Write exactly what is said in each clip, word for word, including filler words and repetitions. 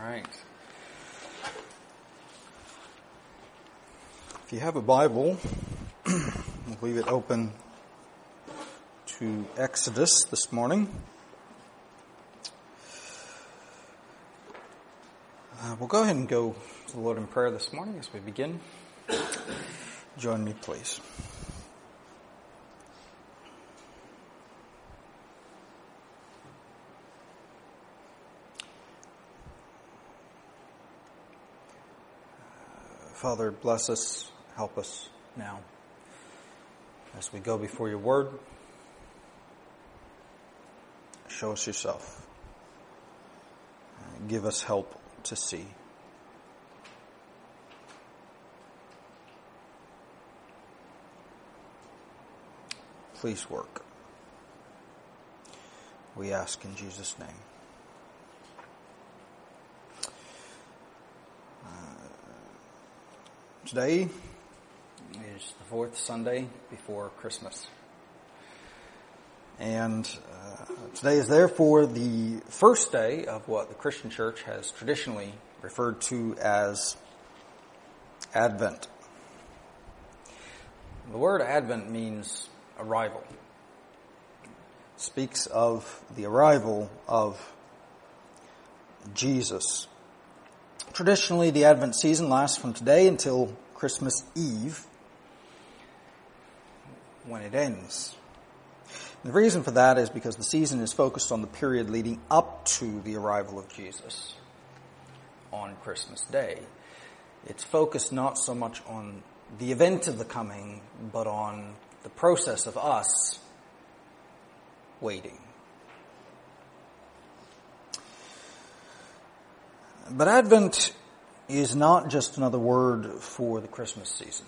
right. If you have a Bible, we'll leave it open to Exodus this morning. Uh, we'll go ahead and go to the Lord in prayer this morning as we begin. Join me, please. Father, bless us, help us now as we go before your word. Show us yourself. Give us help to see. Please work. We ask in Jesus' name. Today is the fourth Sunday before Christmas. And uh, today is therefore the first day of what the Christian church has traditionally referred to as Advent. The word Advent means arrival. It speaks of the arrival of Jesus. Traditionally, the Advent season lasts from today until Christmas Eve, when it ends. And the reason for that is because the season is focused on the period leading up to the arrival of Jesus on Christmas Day. It's focused not so much on the event of the coming, but on the process of us waiting. But Advent is not just another word for the Christmas season.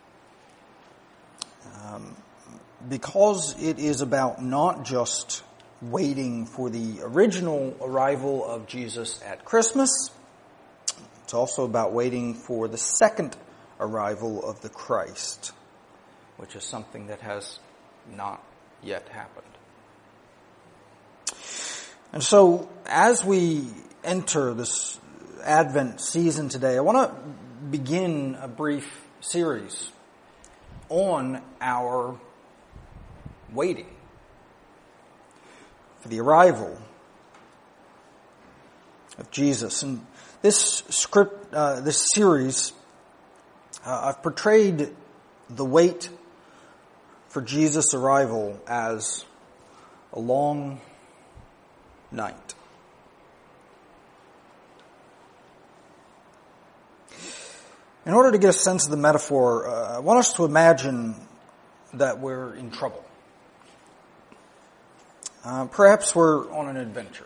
Um, because it is about not just waiting for the original arrival of Jesus at Christmas, it's also about waiting for the second arrival of the Christ, which is something that has not yet happened. And so, as we enter this Advent season today, I want to begin a brief series on our waiting for the arrival of Jesus. And this script, uh, this series, uh, I've portrayed the wait for Jesus' arrival as a long night. In order to get a sense of the metaphor, uh, I want us to imagine that we're in trouble. Uh, perhaps we're on an adventure,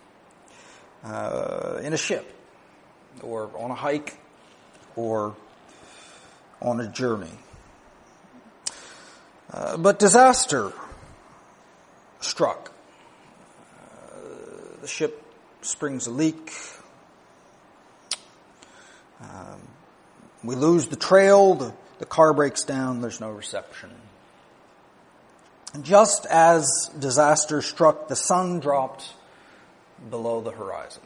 uh, in a ship, or on a hike, or on a journey. Uh, but disaster struck. Uh, the ship springs a leak. Um, We lose the trail, the, the car breaks down, there's no reception. And just as disaster struck, the sun dropped below the horizon,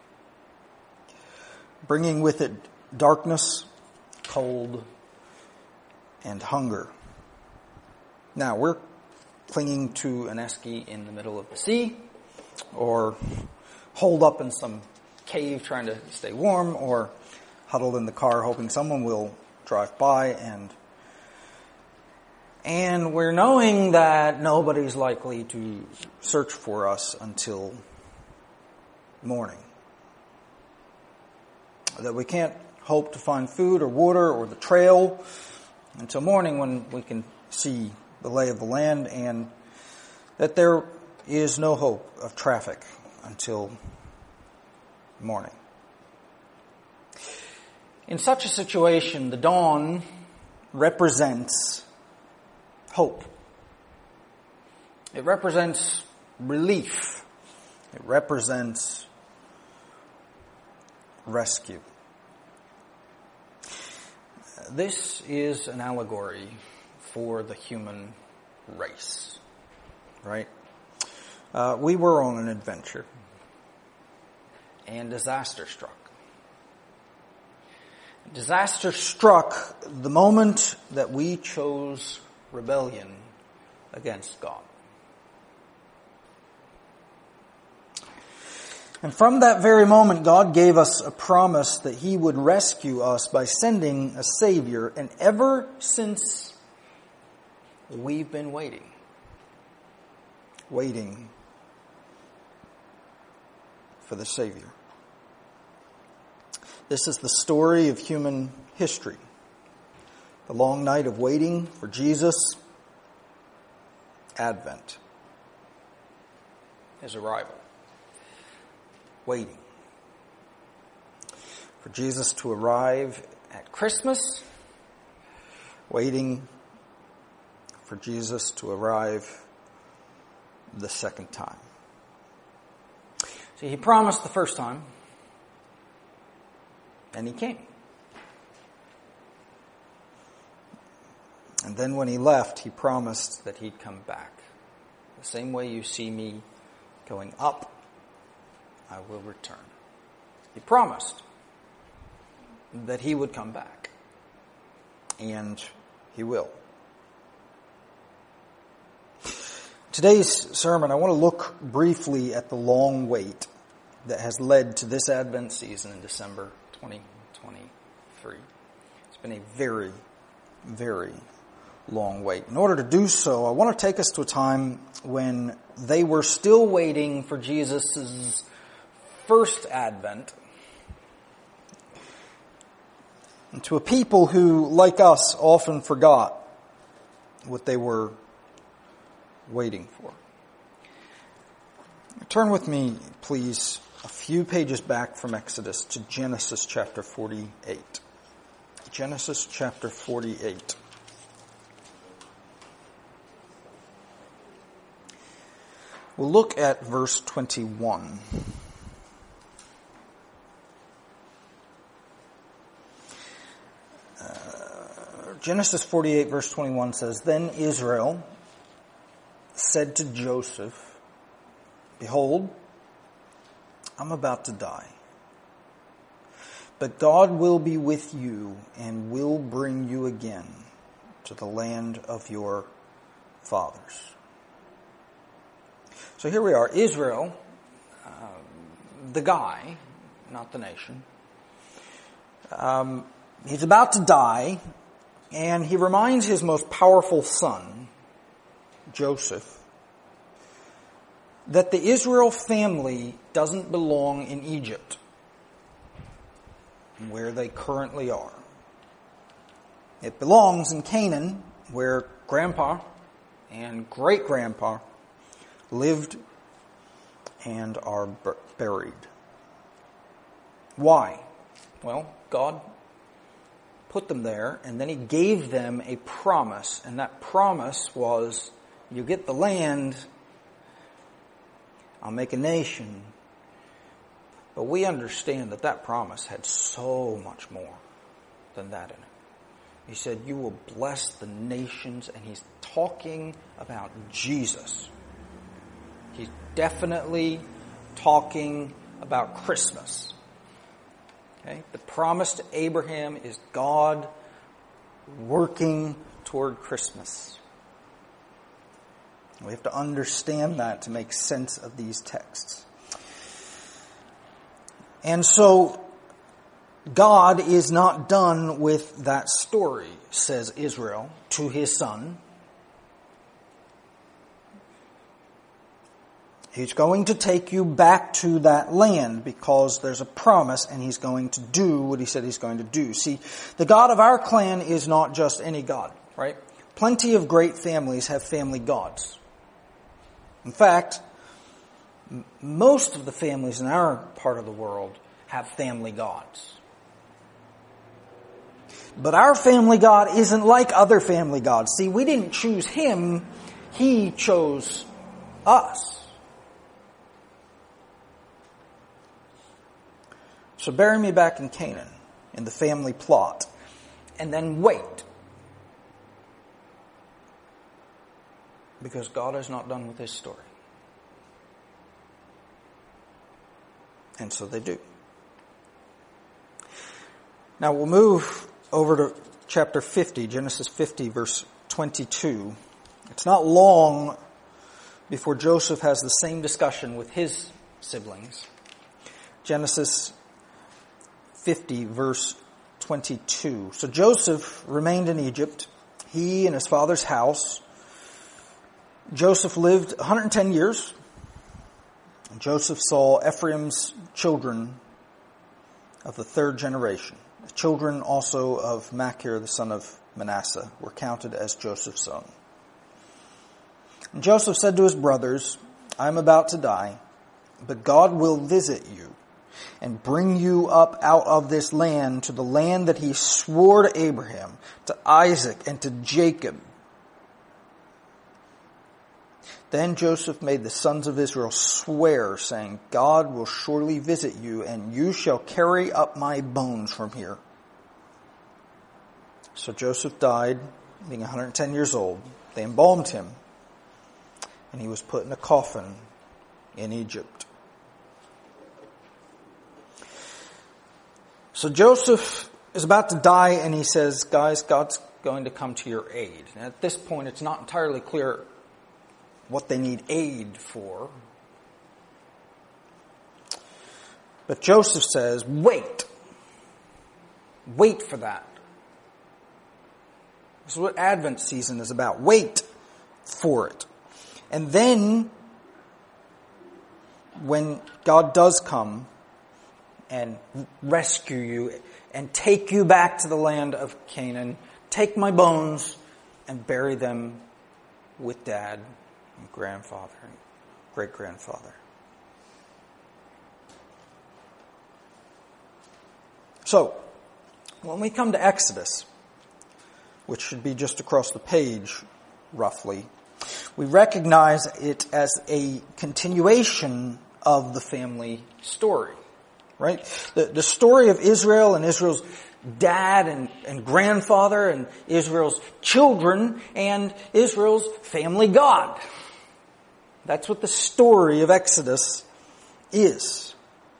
bringing with it darkness, cold, and hunger. Now, we're clinging to an esky in the middle of the sea, or holed up in some cave trying to stay warm, or huddled in the car hoping someone will drive by, and and we're knowing that nobody's likely to search for us until morning. That we can't hope to find food or water or the trail until morning, when we can see the lay of the land, and that there is no hope of traffic until morning. In such a situation, the dawn represents hope. It represents relief. It represents rescue. This is an allegory for the human race, right? Uh, we were on an adventure. and disaster struck. Disaster struck the moment that we chose rebellion against God. And from that very moment, God gave us a promise that He would rescue us by sending a Savior. And ever since, we've been waiting. Waiting for the Savior. This is the story of human history. The long night of waiting for Jesus. Advent. His arrival. Waiting for Jesus to arrive at Christmas, waiting for Jesus to arrive the second time. See, He promised the first time, and He came. And then when He left, He promised that He'd come back. The same way you see me going up, I will return. He promised that He would come back. And He will. Today's sermon, I want to look briefly at the long wait that has led to this Advent season in December twenty twenty-three. It's been a very, very long wait. In order to do so, I want to take us to a time when they were still waiting for Jesus' first advent, and to a people who, like us, often forgot what they were waiting for. Turn with me, please, a few pages back from Exodus to Genesis chapter forty-eight. Genesis chapter forty-eight. We'll look at verse twenty-one. Genesis forty-eight verse twenty-one says, Then Israel said to Joseph, Behold, I'm about to die. But God will be with you and will bring you again to the land of your fathers. So here we are, Israel, uh, the guy, not the nation. Um, he's about to die. And he reminds his most powerful son, Joseph, that the Israel family doesn't belong in Egypt, where they currently are. It belongs in Canaan, where grandpa and great-grandpa lived and are buried. Why? Well, God put them there, and then He gave them a promise, and that promise was, you get the land, I'll make a nation. But we understand that that promise had so much more than that in it. He said, you will bless the nations, and He's talking about Jesus. He's definitely talking about Christmas. Okay? The promise to Abraham is God working toward Christmas. We have to understand that to make sense of these texts. And so, God is not done with that story, says Israel to his son. He's going to take you back to that land because there's a promise, and He's going to do what He said He's going to do. See, the God of our clan is not just any God, right? Plenty of great families have family gods. In fact, m- most of the families in our part of the world have family gods. But our family God isn't like other family gods. See, we didn't choose Him, He chose us. So bury me back in Canaan, in the family plot, and then wait. Because God is not done with His story. And so they do. Now we'll move over to chapter fifty, Genesis fifty, verse twenty-two. It's not long before Joseph has the same discussion with his siblings. Genesis fifty, verse twenty-two. So Joseph remained in Egypt, he and his father's house. Joseph lived one hundred ten years. Joseph saw Ephraim's children of the third generation. The children also of Machir, the son of Manasseh, were counted as Joseph's own. And Joseph said to his brothers, I am about to die, but God will visit you and bring you up out of this land to the land that he swore to Abraham, to Isaac, and to Jacob. Then Joseph made the sons of Israel swear, saying, God will surely visit you, and you shall carry up my bones from here. So Joseph died, being one hundred ten years old. They embalmed him, and he was put in a coffin in Egypt. So Joseph is about to die, and he says, guys, God's going to come to your aid. And at this point, it's not entirely clear what they need aid for. But Joseph says, wait. Wait for that. This is what Advent season is about. Wait for it. And then, when God does come and rescue you and take you back to the land of Canaan, take my bones and bury them with Dad and grandfather and great-grandfather. So, when we come to Exodus, which should be just across the page, roughly, we recognize it as a continuation of the family story, right? The, the story of Israel and Israel's dad and, and grandfather and Israel's children and Israel's family God. That's what the story of Exodus is.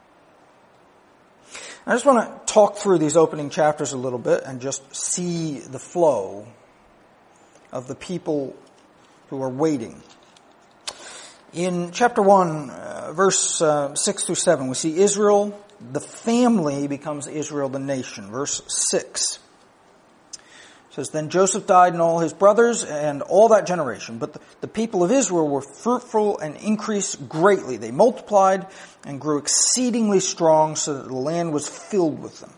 I just want to talk through these opening chapters a little bit and just see the flow of the people who are waiting. In chapter one, uh, verse uh, six through seven, we see Israel, the family becomes Israel, the nation. Verse six says, Then Joseph died and all his brothers and all that generation. But the, the people of Israel were fruitful and increased greatly. They multiplied and grew exceedingly strong so that the land was filled with them.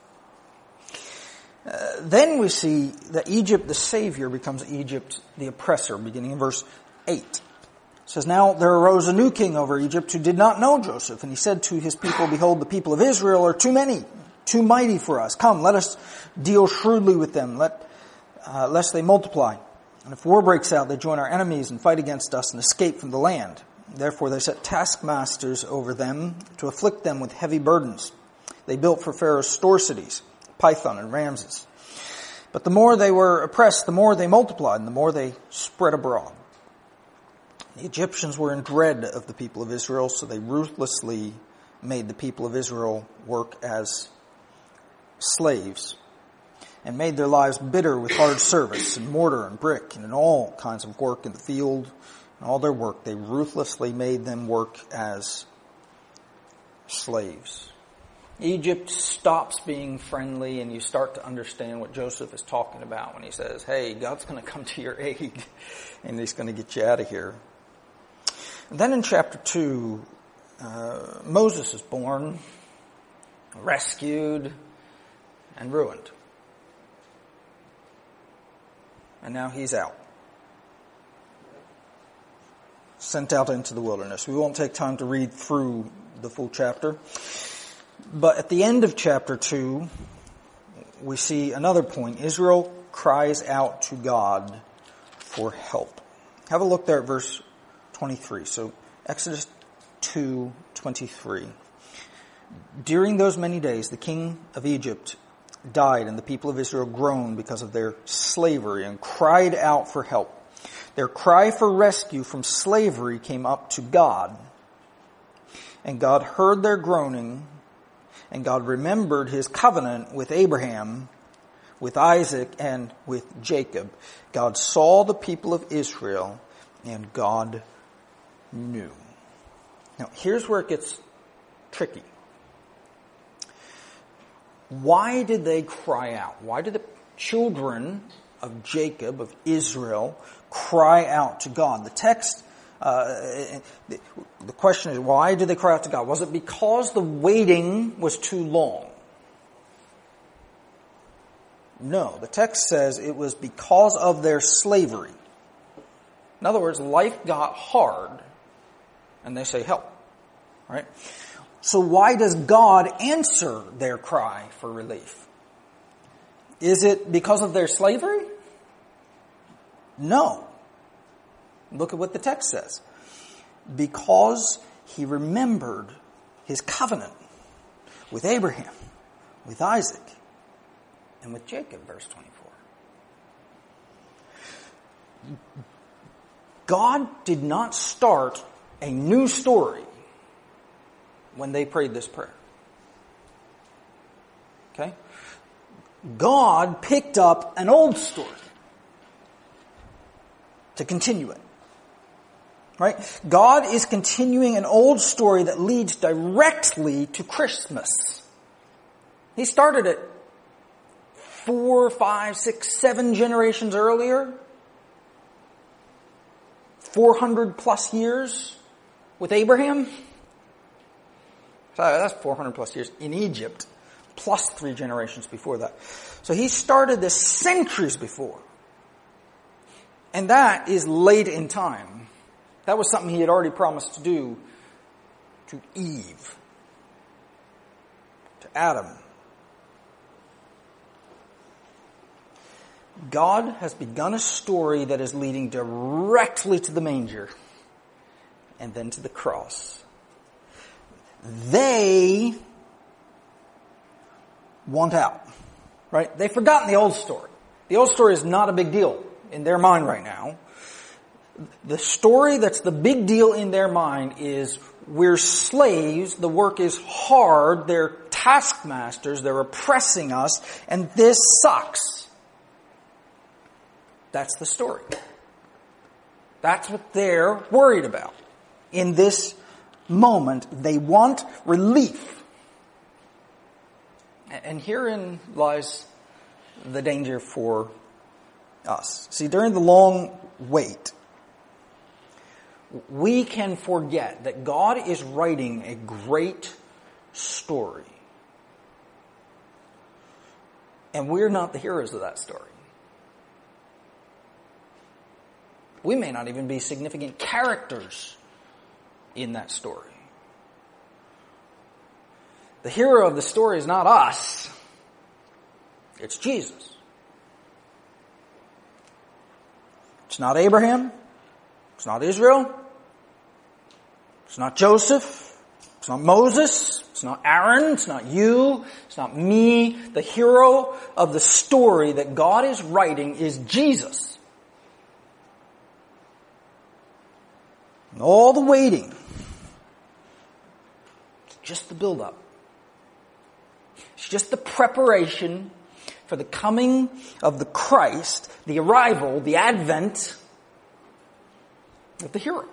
Uh, then we see that Egypt, the Savior, becomes Egypt, the oppressor, beginning in verse eight. It says, Now there arose a new king over Egypt who did not know Joseph. And he said to his people, Behold, the people of Israel are too many, too mighty for us. Come, let us deal shrewdly with them, let, uh, lest they multiply. And if war breaks out, they join our enemies and fight against us and escape from the land. Therefore they set taskmasters over them to afflict them with heavy burdens. They built for Pharaoh's store cities, Pithom and Ramses. But the more they were oppressed, the more they multiplied, and the more they spread abroad. The Egyptians were in dread of the people of Israel, so they ruthlessly made the people of Israel work as slaves and made their lives bitter with hard service in mortar and brick and in all kinds of work in the field and all their work. They ruthlessly made them work as slaves. Egypt stops being friendly, and you start to understand what Joseph is talking about when he says, hey, God's going to come to your aid and he's going to get you out of here. And then in chapter two, uh, Moses is born, rescued, and ruined. And now he's out. Sent out into the wilderness. We won't take time to read through the full chapter. But at the end of chapter two, we see another point. Israel cries out to God for help. Have a look there at verse twenty-three. So Exodus two twenty-three. During those many days, the king of Egypt died, and the people of Israel groaned because of their slavery and cried out for help. Their cry for rescue from slavery came up to God. And God heard their groaning, and God remembered his covenant with Abraham, with Isaac, and with Jacob. God saw the people of Israel, and God knew. Now, here's where it gets tricky. Why did they cry out? Why did the children of Jacob, of Israel, cry out to God? The text, uh, the, the question is, why did they cry out to God? Was it because the waiting was too long? No, the text says it was because of their slavery. In other words, life got hard, and they say, help. Right? So why does God answer their cry for relief? Is it because of their slavery? No. Look at what the text says. Because he remembered his covenant with Abraham, with Isaac, and with Jacob, verse twenty-four. God did not start a new story when they prayed this prayer. Okay? God picked up an old story to continue it. Right? God is continuing an old story that leads directly to Christmas. He started it four, five, six, seven generations earlier. four hundred plus years with Abraham. Sorry, that's four hundred plus years in Egypt, plus three generations before that. So he started this centuries before. And that is late in time. That was something he had already promised to do to Eve, to Adam. God has begun a story that is leading directly to the manger and then to the cross. They want out, right? They've forgotten the old story. The old story is not a big deal in their mind right now. The story that's the big deal in their mind is we're slaves, the work is hard, they're taskmasters, they're oppressing us, and this sucks. That's the story. That's what they're worried about in this moment. They want relief. And herein lies the danger for us. See, during the long wait, we can forget that God is writing a great story. And we're not the heroes of that story. We may not even be significant characters in that story. The hero of the story is not us. It's Jesus. It's not Abraham. It's not Israel. It's not Joseph. It's not Moses. It's not Aaron. It's not you. It's not me. The hero of the story that God is writing is Jesus. And all the waiting, it's just the build-up. It's just the preparation for the coming of the Christ, the arrival, the advent of the hero.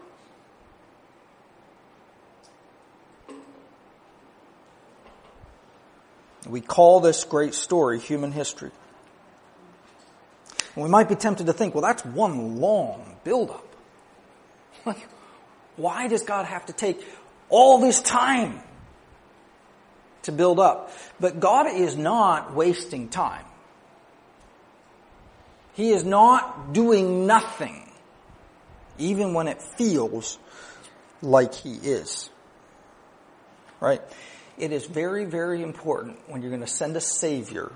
We call this great story human history. And we might be tempted to think, well, that's one long build-up. Like, why does God have to take all this time to build up? But God is not wasting time. He is not doing nothing, even when it feels like He is. Right? It is very, very important when you're going to send a Savior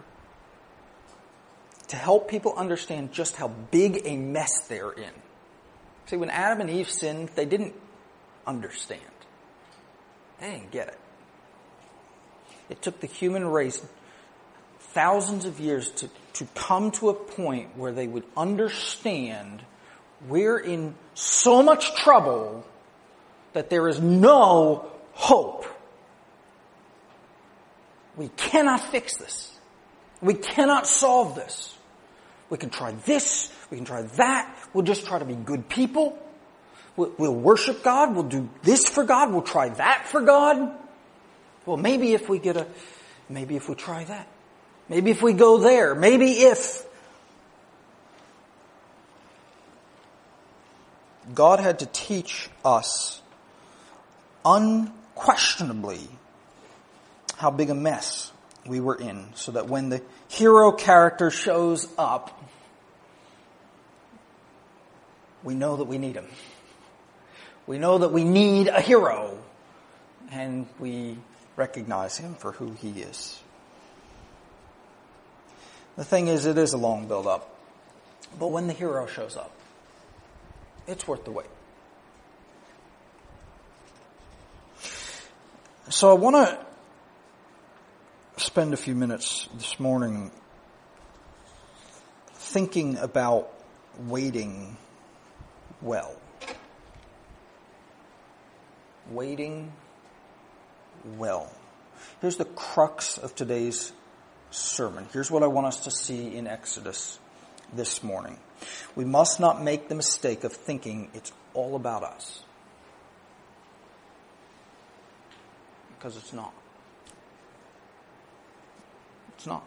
to help people understand just how big a mess they're in. See, when Adam and Eve sinned, they didn't understand. They didn't get it. It took the human race thousands of years to, to come to a point where they would understand we're in so much trouble that there is no hope. We cannot fix this. We cannot solve this. We can try this. We can try that. We'll just try to be good people. We'll, we'll worship God. We'll do this for God. We'll try that for God. Well, maybe if we get a, maybe if we try that. Maybe if we go there. Maybe if. God had to teach us unquestionably how big a mess we were in, so that when the hero character shows up, we know that we need him. We know that we need a hero, and we recognize him for who he is. The thing is, it is a long build-up, but when the hero shows up, it's worth the wait. So I want to spend a few minutes this morning thinking about waiting well. Waiting well. Here's the crux of today's sermon. Here's what I want us to see in Exodus this morning. We must not make the mistake of thinking it's all about us. Because it's not. It's not.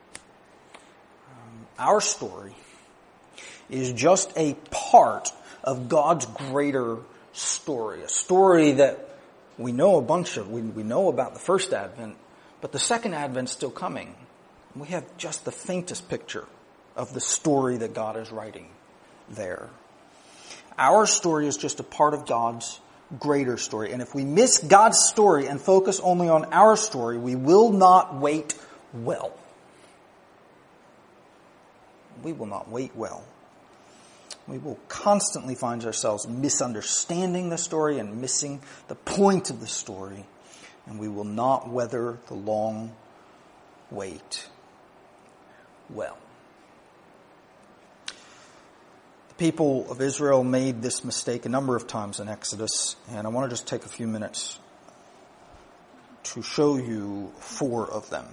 Um, our story is just a part of God's greater story. A story that we know a bunch of. We, we know about the first advent, but the second advent's still coming. We have just the faintest picture of the story that God is writing there. Our story is just a part of God's greater story. And if we miss God's story and focus only on our story, we will not wait well. We will not wait well. We will constantly find ourselves misunderstanding the story and missing the point of the story. And we will not weather the long wait well. The people of Israel made this mistake a number of times in Exodus, and I want to just take a few minutes to show you four of them.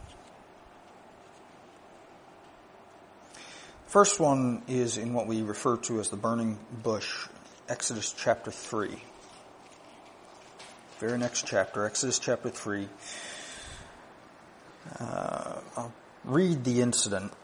First one is in what we refer to as the burning bush, Exodus chapter three. Very next chapter, Exodus chapter three. Uh, I'll read the incident.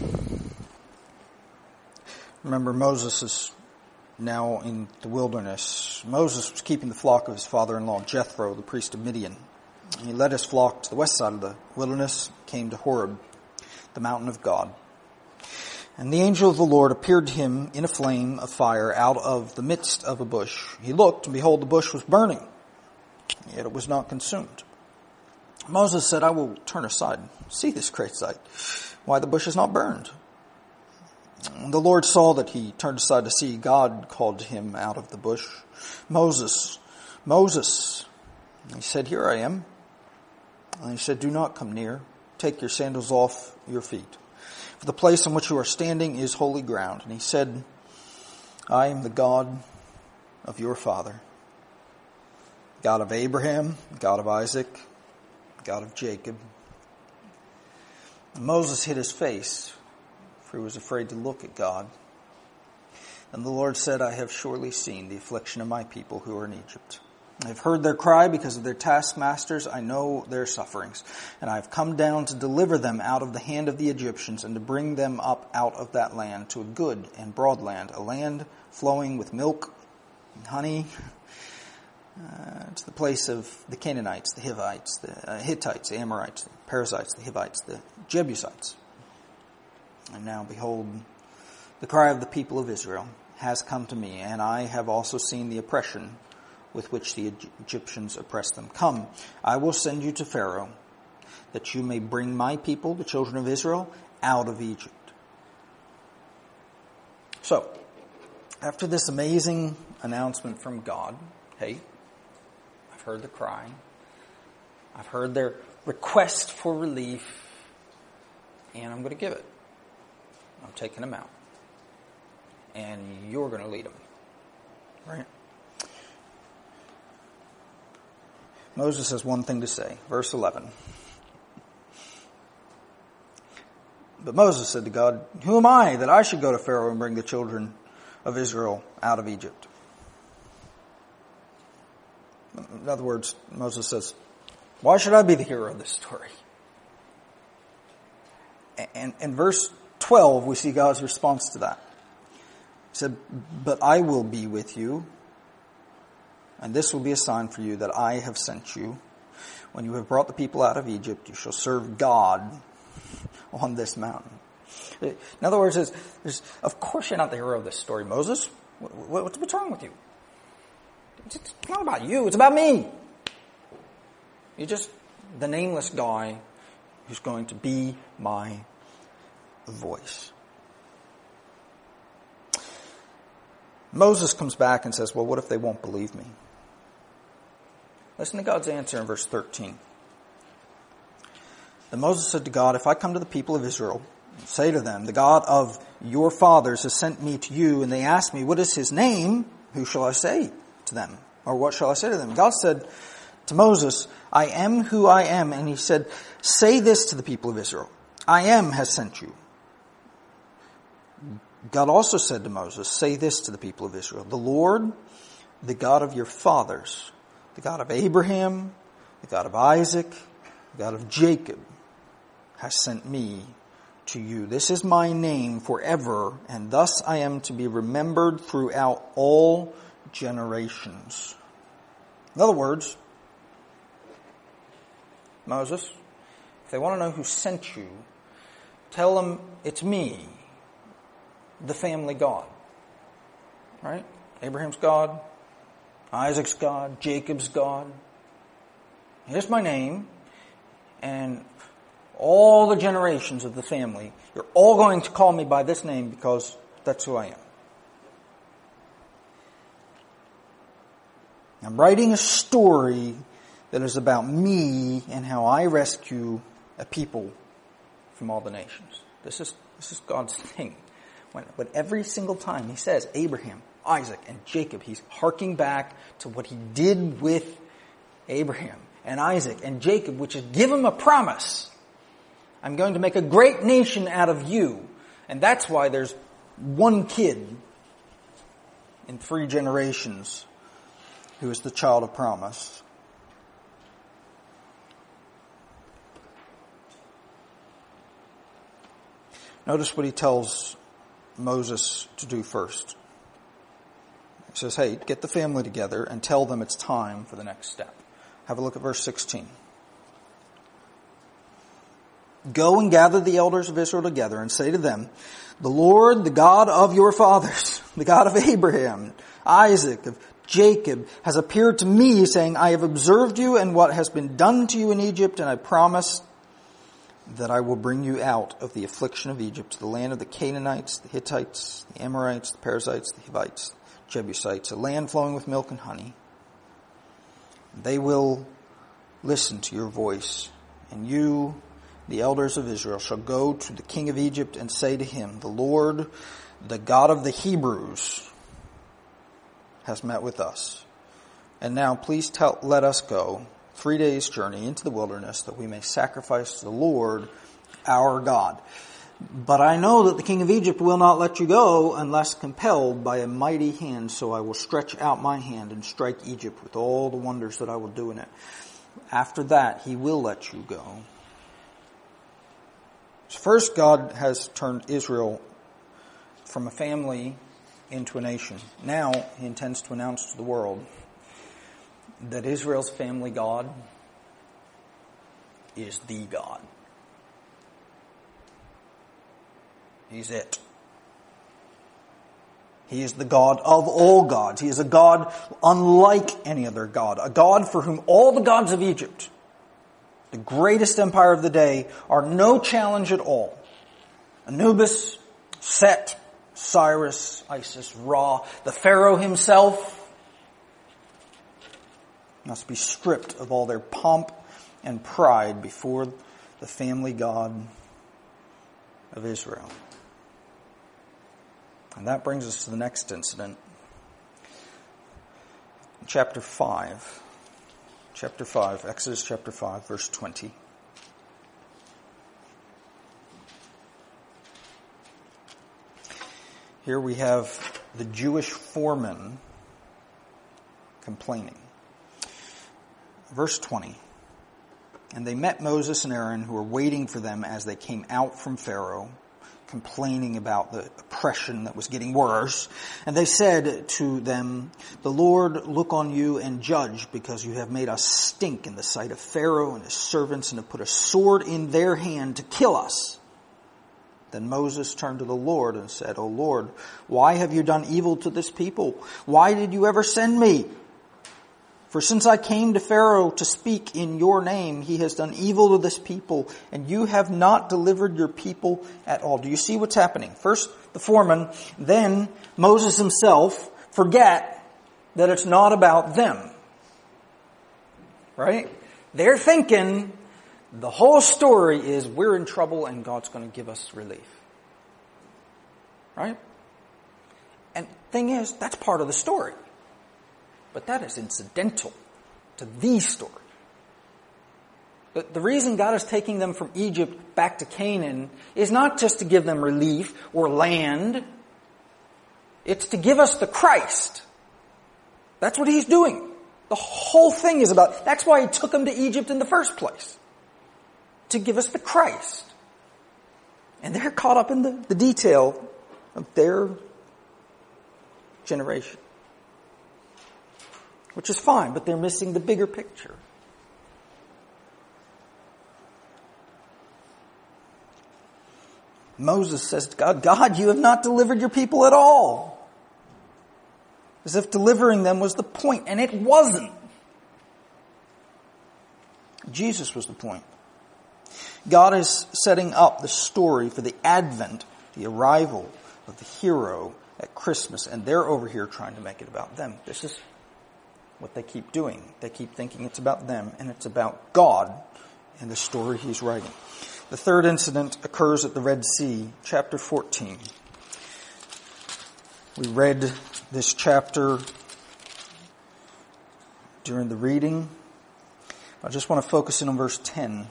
Remember, Moses is now in the wilderness. Moses was keeping the flock of his father-in-law, Jethro, the priest of Midian. He led his flock to the west side of the wilderness, came to Horeb, the mountain of God. And the angel of the Lord appeared to him in a flame of fire out of the midst of a bush. He looked, and behold, the bush was burning, yet it was not consumed. Moses said, I will turn aside and see this great sight, why the bush is not burned. And the Lord saw that he turned aside to see. God called to him out of the bush, Moses, Moses. And he said, here I am. And he said, do not come near. Take your sandals off your feet. For the place on which you are standing is holy ground. And he said, I am the God of your father, God of Abraham, God of Isaac, God of Jacob. And Moses hid his face, for he was afraid to look at God. And the Lord said, I have surely seen the affliction of my people who are in Egypt. I have heard their cry because of their taskmasters. I know their sufferings. And I have come down to deliver them out of the hand of the Egyptians and to bring them up out of that land to a good and broad land, a land flowing with milk and honey. Uh, it's the place of the Canaanites, the Hivites, the uh, Hittites, the Amorites, the Perizzites, the Hivites, the Jebusites. And now, behold, the cry of the people of Israel has come to me, and I have also seen the oppression with which the Egyptians oppress them. Come, I will send you to Pharaoh, that you may bring my people, the children of Israel, out of Egypt. So, after this amazing announcement from God, hey, I've heard the cry, I've heard their request for relief, and I'm going to give it. I'm taking them out. And you're going to lead them. Right? Moses has one thing to say. Verse eleven. But Moses said to God, "Who am I that I should go to Pharaoh and bring the children of Israel out of Egypt?" In other words, Moses says, why should I be the hero of this story? And in verse twelve, we see God's response to that. He said, "But I will be with you, and this will be a sign for you that I have sent you. When you have brought the people out of Egypt, you shall serve God on this mountain." In other words, there's, there's, of course you're not the hero of this story, Moses. What, what, what's wrong with you? It's not about you. It's about me. You're just the nameless guy who's going to be my voice. Moses comes back and says, well, what if they won't believe me? Listen to God's answer in verse thirteen. Then Moses said to God, "If I come to the people of Israel and say to them, the God of your fathers has sent me to you, and they ask me, what is his name? Who shall I say to them? Or what shall I say to them?" God said to Moses, "I am who I am." And he said, "Say this to the people of Israel, I am has sent you." God also said to Moses, "Say this to the people of Israel, the Lord, the God of your fathers, the God of Abraham, the God of Isaac, the God of Jacob, has sent me to you. This is my name forever, and thus I am to be remembered throughout all generations." In other words, Moses, if they want to know who sent you, tell them it's me, the family God. Right? Abraham's God, Isaac's God, Jacob's God. Here's my name, and all the generations of the family, you're all going to call me by this name because that's who I am. I'm writing a story that is about me and how I rescue a people from all the nations. This is this is God's thing. When, when every single time he says Abraham, Isaac, and Jacob, he's harking back to what he did with Abraham and Isaac and Jacob, which is give him a promise. I'm going to make a great nation out of you. And that's why there's one kid in three generations who is the child of promise. Notice what he tells Moses to do first. He says, hey, get the family together and tell them it's time for the next step. Have a look at verse sixteen. "Go and gather the elders of Israel together and say to them, the Lord, the God of your fathers, the God of Abraham, Isaac, of Jacob, has appeared to me, saying, I have observed you and what has been done to you in Egypt, and I promise that I will bring you out of the affliction of Egypt to the land of the Canaanites, the Hittites, the Amorites, the Perizzites, the Hivites, Jebusites, a land flowing with milk and honey. They will listen to your voice, and you, the elders of Israel, shall go to the king of Egypt and say to him, the Lord, the God of the Hebrews, has met with us. And now please tell, let us go three days' journey into the wilderness that we may sacrifice to the Lord our God. But I know that the king of Egypt will not let you go unless compelled by a mighty hand. So I will stretch out my hand and strike Egypt with all the wonders that I will do in it. After that, he will let you go." So first, God has turned Israel from a family into a nation. Now he intends to announce to the world that Israel's family God is the God. He's it. He is the God of all gods. He is a God unlike any other God. A God for whom all the gods of Egypt, the greatest empire of the day, are no challenge at all. Anubis, Set, Cyrus, Isis, Ra, the Pharaoh himself must be stripped of all their pomp and pride before the family God of Israel. And that brings us to the next incident. In chapter five, chapter five, Exodus chapter five, verse twenty. Here we have the Jewish foreman complaining. Verse twenty. And they met Moses and Aaron, who were waiting for them as they came out from Pharaoh, complaining about the oppression that was getting worse. And they said to them, the Lord look on you and judge, because you have made us stink in the sight of Pharaoh and his servants, and have put a sword in their hand to kill us. Then Moses turned to the Lord and said, O Lord, why have you done evil to this people? Why did you ever send me? For since I came to Pharaoh to speak in your name, he has done evil to this people, and you have not delivered your people at all. Do you see what's happening? First, the foreman, then Moses himself forget that it's not about them. Right? They're thinking the whole story is we're in trouble and God's going to give us relief. Right? And thing is, that's part of the story. But that is incidental to the story. The, the reason God is taking them from Egypt back to Canaan is not just to give them relief or land. It's to give us the Christ. That's what he's doing. The whole thing is about, that's why he took them to Egypt in the first place. To give us the Christ. And they're caught up in the, the detail of their generation. Which is fine, but they're missing the bigger picture. Moses says to God, God, you have not delivered your people at all. As if delivering them was the point, and it wasn't. Jesus was the point. God is setting up the story for the advent, the arrival of the hero at Christmas, and they're over here trying to make it about them. This is what they keep doing. They keep thinking it's about them, and it's about God and the story he's writing. The third incident occurs at the Red Sea, chapter fourteen. We read this chapter during the reading. I just want to focus in on verse ten.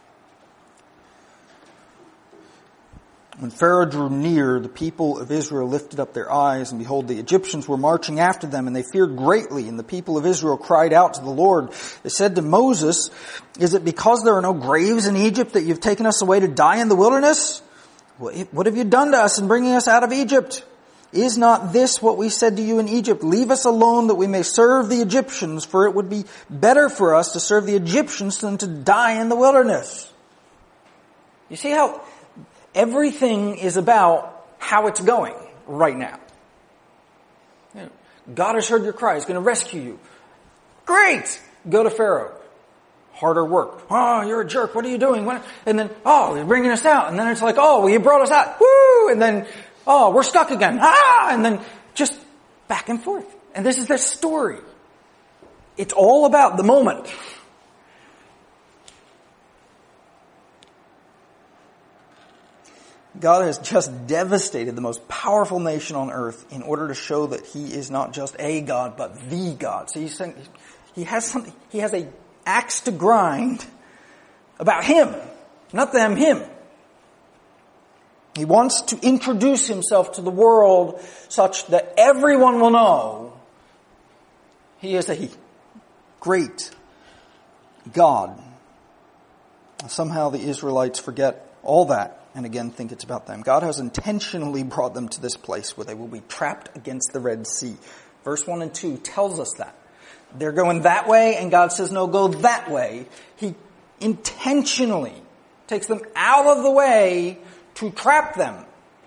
When Pharaoh drew near, the people of Israel lifted up their eyes, and behold, the Egyptians were marching after them, and they feared greatly. And the people of Israel cried out to the Lord. They said to Moses, is it because there are no graves in Egypt that you've taken us away to die in the wilderness? What have you done to us in bringing us out of Egypt? Is not this what we said to you in Egypt? Leave us alone that we may serve the Egyptians, for it would be better for us to serve the Egyptians than to die in the wilderness. You see how everything is about how it's going right now. You know, God has heard your cry. He's going to rescue you. Great! Go to Pharaoh. Harder work. Oh, you're a jerk. What are you doing? What? And then, oh, you're bringing us out. And then it's like, oh, well, you brought us out. Woo! And then, oh, we're stuck again. Ah! And then just back and forth. And this is their story. It's all about the moment. God has just devastated the most powerful nation on earth in order to show that he is not just a God, but the God. So he's saying he has something, he has a axe to grind about him, not them, him. He wants to introduce himself to the world such that everyone will know he is a great God. Somehow the Israelites forget all that and again think it's about them. God has intentionally brought them to this place where they will be trapped against the Red Sea. Verse one and two tells us that. They're going that way, and God says, no, go that way. He intentionally takes them out of the way to trap them.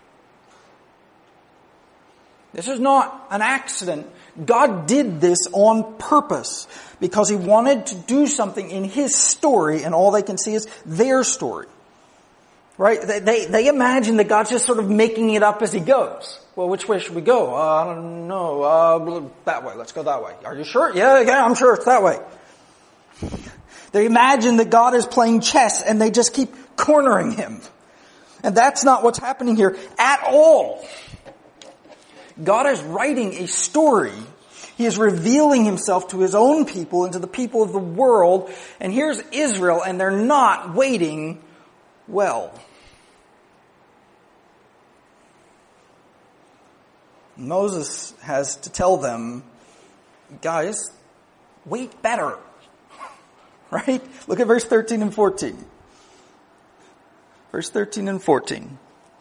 This is not an accident. God did this on purpose because he wanted to do something in his story, and all they can see is their story. Right? They, they, they imagine that God's just sort of making it up as he goes. Well, which way should we go? Uh, I don't know. Uh, that way. Let's go that way. Are you sure? Yeah, yeah, I'm sure it's that way. They imagine that God is playing chess and they just keep cornering him. And that's not what's happening here at all. God is writing a story. He He is revealing himself to his own people and to the people of the world. And here's Israel, and they're not waiting well. Moses has to tell them, guys, wait better. Right? Look at verse thirteen and fourteen. Verse thirteen and fourteen.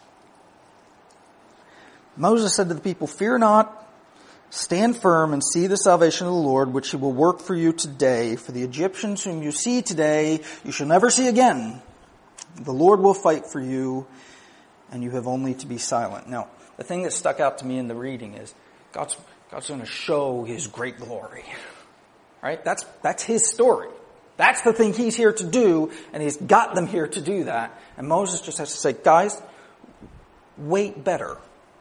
Moses said to the people, fear not, stand firm and see the salvation of the Lord, which he will work for you today. For the Egyptians whom you see today, you shall never see again. The Lord will fight for you, and you have only to be silent. Now, the thing that stuck out to me in the reading is God's, God's going to show his great glory. Right? That's, that's his story. That's the thing he's here to do, and he's got them here to do that. And Moses just has to say, guys, wait better.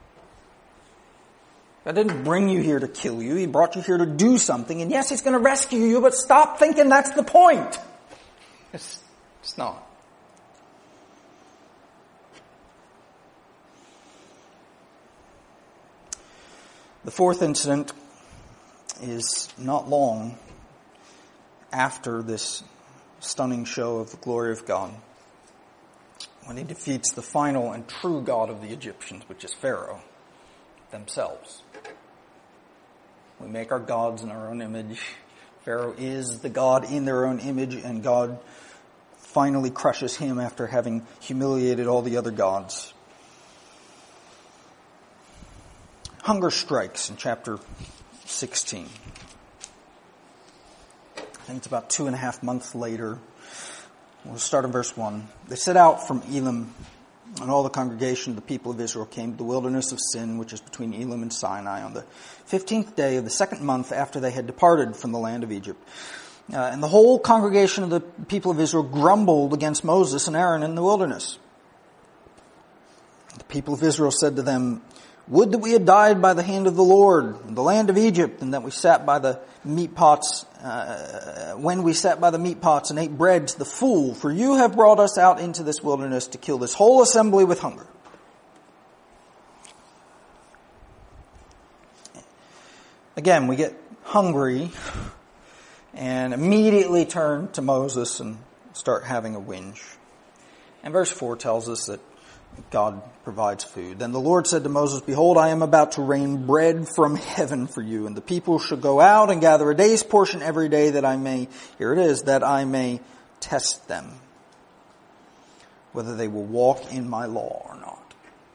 God didn't bring you here to kill you. He brought you here to do something. And yes, he's going to rescue you, but stop thinking that's the point. It's, it's not. The fourth incident is not long after this stunning show of the glory of God, when he defeats the final and true God of the Egyptians, which is Pharaoh themselves. We make our gods in our own image. Pharaoh is the god in their own image, and God finally crushes him after having humiliated all the other gods. Hunger strikes in chapter sixteen. I think it's about two and a half months later. We'll start in verse one. They set out from Elim, and all the congregation of the people of Israel came to the wilderness of Sin, which is between Elim and Sinai, on the fifteenth day of the second month after they had departed from the land of Egypt. Uh, and the whole congregation of the people of Israel grumbled against Moses and Aaron in the wilderness. The people of Israel said to them, would that we had died by the hand of the Lord in the land of Egypt, and that we sat by the meat pots, uh, when we sat by the meat pots and ate bread to the full, for you have brought us out into this wilderness to kill this whole assembly with hunger. Again, we get hungry and immediately turn to Moses and start having a whinge. And verse four tells us that God provides food. Then the Lord said to Moses, behold, I am about to rain bread from heaven for you, and the people shall go out and gather a day's portion every day, that I may, here it is, that I may test them, whether they will walk in my law or not.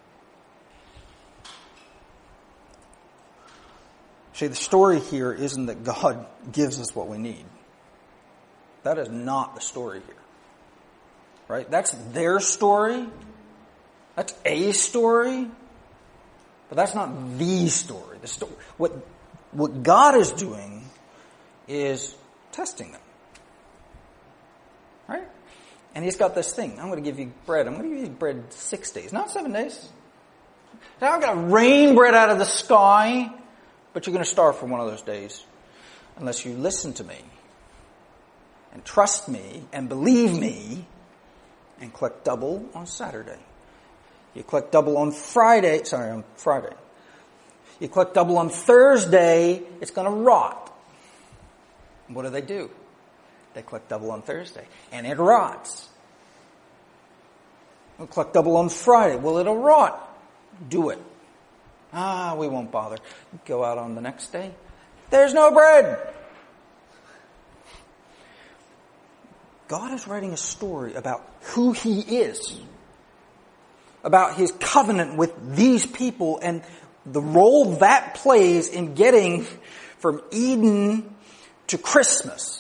See, the story here isn't that God gives us what we need. That is not the story here. Right? That's their story. That's a story, but that's not the story. The story, what, what God is doing is testing them. Right? And he's got this thing. I'm going to give you bread. I'm going to give you bread six days, not seven days. Now I'm going to rain bread out of the sky, but you're going to starve for one of those days unless you listen to me and trust me and believe me and collect double on Saturday. You collect double on Friday, sorry, on Friday. You collect double on Thursday, it's going to rot. What do they do? They collect double on Thursday, and it rots. We'll collect double on Friday. Well, it'll rot. Do it. Ah, we won't bother. Go out on the next day. There's no bread. God is writing a story about who he is, about his covenant with these people and the role that plays in getting from Eden to Christmas.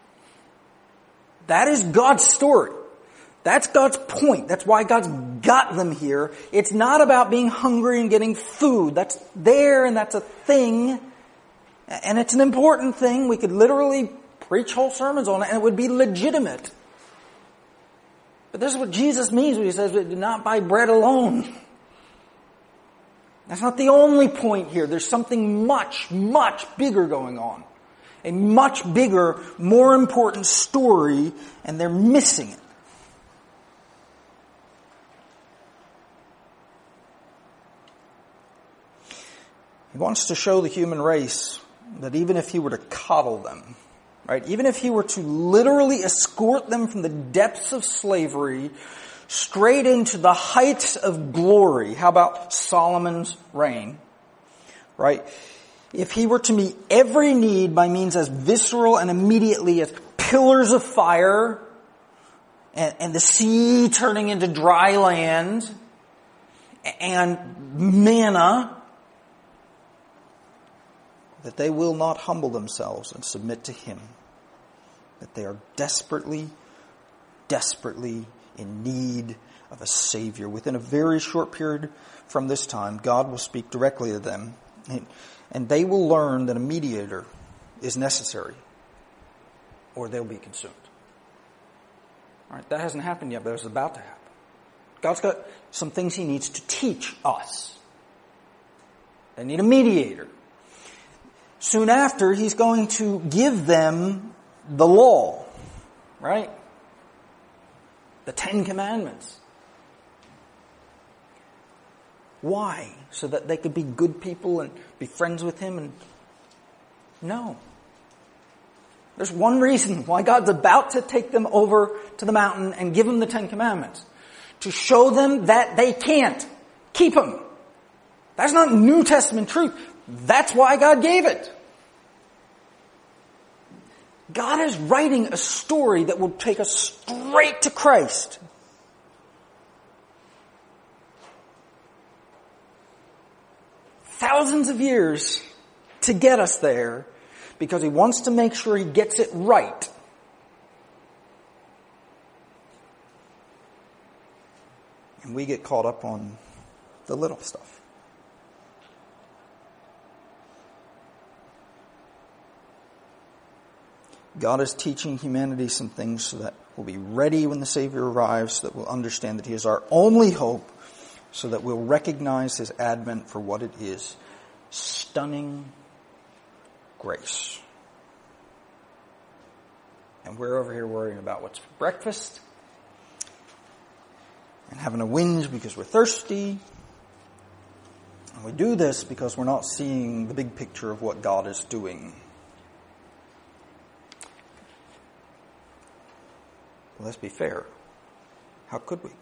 That is God's story. That's God's point. That's why God's got them here. It's not about being hungry and getting food. That's there and that's a thing. And it's an important thing. We could literally preach whole sermons on it and it would be legitimate. But this is what Jesus means when he says, do not by bread alone. That's not the only point here. There's something much, much bigger going on. A much bigger, more important story, and they're missing it. He wants to show the human race that even if he were to coddle them, right, even if he were to literally escort them from the depths of slavery straight into the heights of glory, how about Solomon's reign, right? If he were to meet every need by means as visceral and immediately as pillars of fire and, and the sea turning into dry land and manna, that they will not humble themselves and submit to him, that they are desperately, desperately in need of a Savior. Within a very short period from this time, God will speak directly to them, and they will learn that a mediator is necessary, or they'll be consumed. All right, that hasn't happened yet, but it's about to happen. God's got some things he needs to teach us. They need a mediator. Soon after, he's going to give them the law, right? The Ten Commandments. Why? So that they could be good people and be friends with him? And no. There's one reason why God's about to take them over to the mountain and give them the Ten Commandments. To show them that they can't keep them. That's not New Testament truth. That's why God gave it. God is writing a story that will take us straight to Christ. Thousands of years to get us there because he wants to make sure he gets it right. And we get caught up on the little stuff. God is teaching humanity some things so that we'll be ready when the Savior arrives, so that we'll understand that he is our only hope, so that we'll recognize his advent for what it is. Stunning grace. And we're over here worrying about what's for breakfast and having a whinge because we're thirsty. And we do this because we're not seeing the big picture of what God is doing. Well, let's be fair. How could we?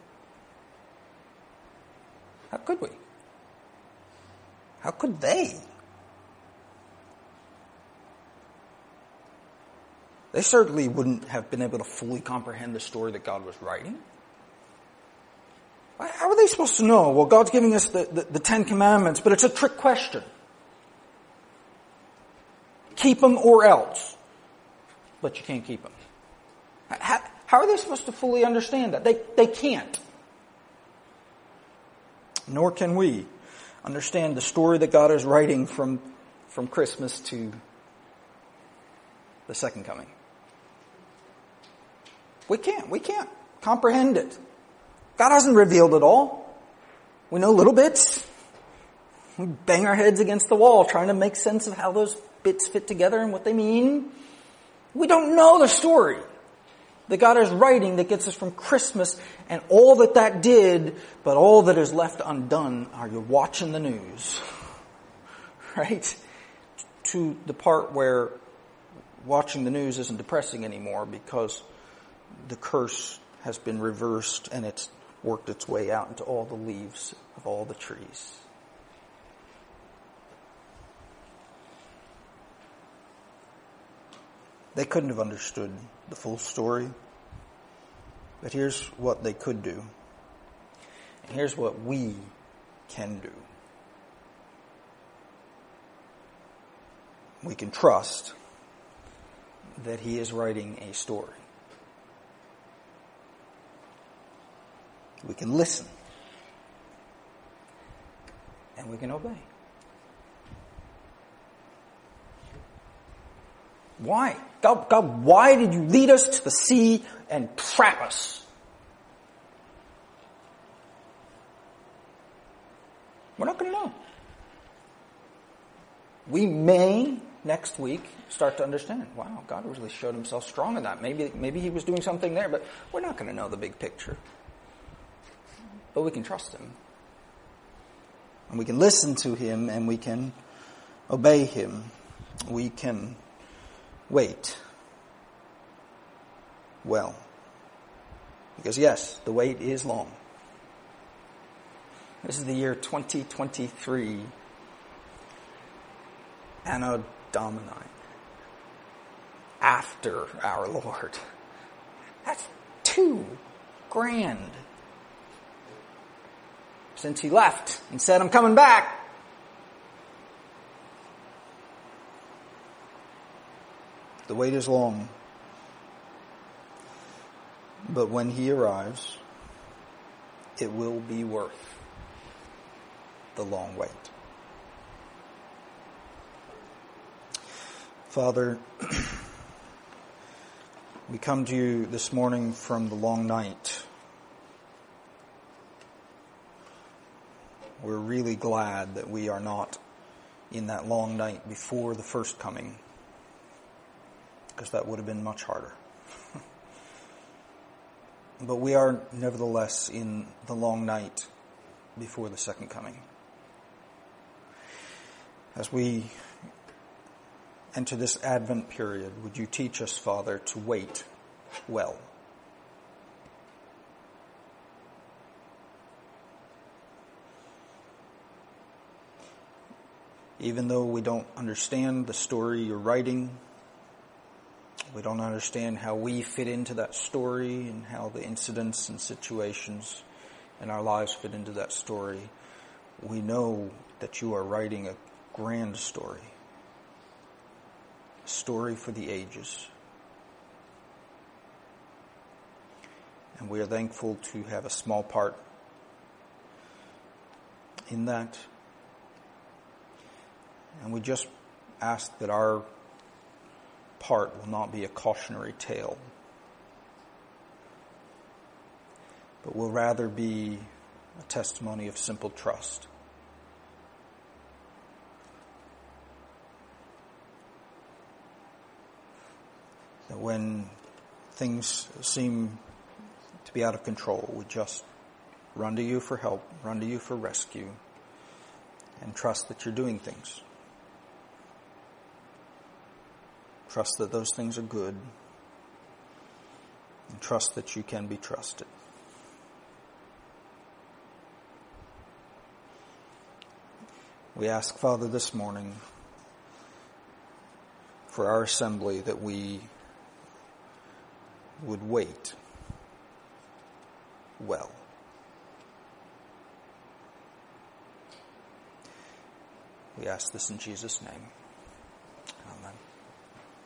How could we? How could they? They certainly wouldn't have been able to fully comprehend the story that God was writing. How are they supposed to know? Well, God's giving us the, the, the Ten Commandments, but it's a trick question. Keep them or else. But you can't keep them. How, how are they supposed to fully understand that? They, they can't. Nor can we understand the story that God is writing from, from Christmas to the second coming. We can't. We can't comprehend it. God hasn't revealed it all. We know little bits. We bang our heads against the wall trying to make sense of how those bits fit together and what they mean. We don't know the story that God is writing that gets us from Christmas and all that that did, but all that is left undone are you watching the news, right? To the part where watching the news isn't depressing anymore because the curse has been reversed and it's worked its way out into all the leaves of all the trees. They couldn't have understood the full story. But here's what they could do. And here's what we can do. We can trust that he is writing a story. We can listen. And we can obey. Why? God, God, why did you lead us to the sea and trap us? We're not going to know. We may, next week, start to understand, wow, God really showed himself strong in that. Maybe, maybe he was doing something there, but we're not going to know the big picture. But we can trust him. And we can listen to him and we can obey him. we can wait well. Because yes, the wait is long. This is the year twenty twenty-three, Anno Domini, after our Lord. That's too grand. Since he left and said, I'm coming back. The wait is long. But when he arrives, it will be worth the long wait. Father, we come to you this morning from the long night. We're really glad that we are not in that long night before the first coming, because that would have been much harder. But we are nevertheless in the long night before the second coming. As we enter this Advent period, would you teach us, Father, to wait well? Even though we don't understand the story you're writing, we don't understand how we fit into that story and how the incidents and situations in our lives fit into that story, we know that you are writing a grand story, a story for the ages. And we are thankful to have a small part in that. And we just ask that our part will not be a cautionary tale, but will rather be a testimony of simple trust. That when things seem to be out of control, we just run to you for help, run to you for rescue, and trust that you're doing things. Trust that those things are good, and trust that you can be trusted. We ask, Father, this morning for our assembly that we would wait well. We ask this in Jesus' name.